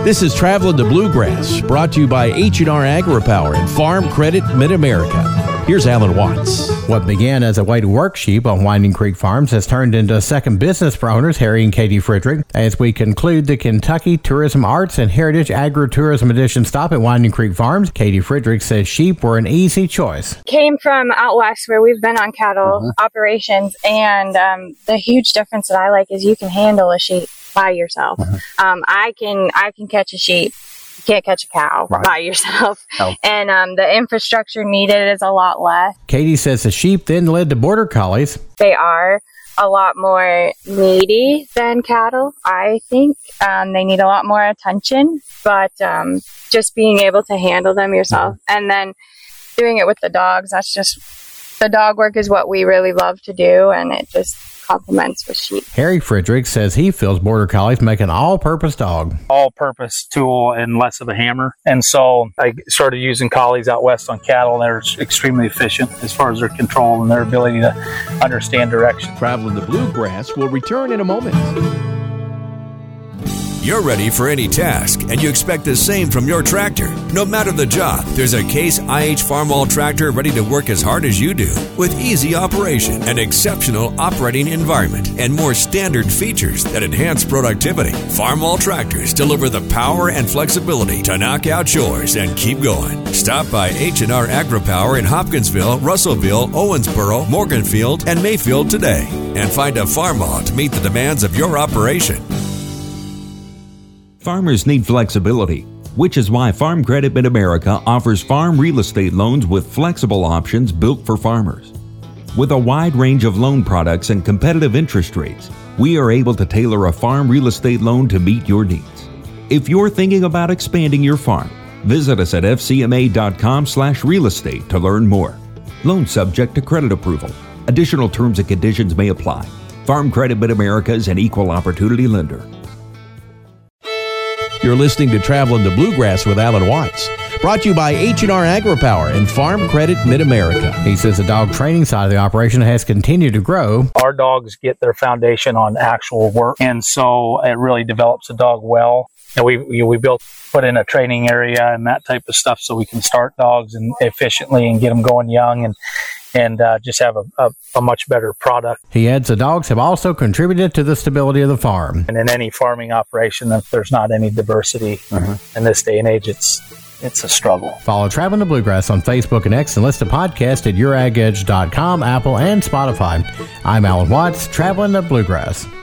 This is Traveling the Bluegrass, brought to you by H&R AgriPower and Farm Credit Mid-America. Here's Alan Watts. What began as a way to work sheep on Winding Creek Farms has turned into a second business for owners Harry and Katie Friedrich. As we conclude the Kentucky Tourism Arts and Heritage Agritourism Edition stop at Winding Creek Farms, Katie Friedrich says sheep were an easy choice. Came from out west where we've been on cattle operations, and the huge difference that I like is you can handle a sheep by yourself. I can catch a sheep. You can't catch a cow by yourself. And the infrastructure needed is a lot less. Katie says the sheep then led to border collies. They are a lot more needy than cattle, I think. They need a lot more attention, but just being able to handle them yourself and then doing it with the dogs, that's just, the dog work is what we really love to do, and it just complements with sheep. Harry Friedrich says he feels border collies make an all-purpose dog. All-purpose tool and less of a hammer. And so I started using collies out west on cattle. They're extremely efficient as far as their control and their ability to understand direction. Traveling the Bluegrass will return in a moment. You're ready for any task, and you expect the same from your tractor. No matter the job, there's a Case IH Farmall tractor ready to work as hard as you do, with easy operation, an exceptional operating environment, and more standard features that enhance productivity. Farmall tractors deliver the power and flexibility to knock out chores and keep going. Stop by H&R AgriPower in Hopkinsville, Russellville, Owensboro, Morganfield, and Mayfield today, and find a Farmall to meet the demands of your operation. Farmers need flexibility, which is why Farm Credit Mid-America offers farm real estate loans with flexible options built for farmers. With a wide range of loan products and competitive interest rates, we are able to tailor a farm real estate loan to meet your needs. If you're thinking about expanding your farm, visit us at fcma.com/real estate to learn more. Loan subject to credit approval. Additional terms and conditions may apply. Farm Credit Mid-America is an equal opportunity lender. You're listening to Traveling the Bluegrass with Alan Watts, brought to you by H&R AgriPower and Farm Credit Mid-America. He says the dog training side of the operation has continued to grow. Our dogs get their foundation on actual work, and so it really develops a dog well. And we put in a training area and that type of stuff so we can start dogs and efficiently and get them going young and just have a much better product. He adds the dogs have also contributed to the stability of the farm. And in any farming operation, if there's not any diversity in this day and age, it's a struggle. Follow Traveling the Bluegrass on Facebook and X and listen to podcasts at YourAgEdge.com, Apple, and Spotify. I'm Alan Watts, Traveling the Bluegrass.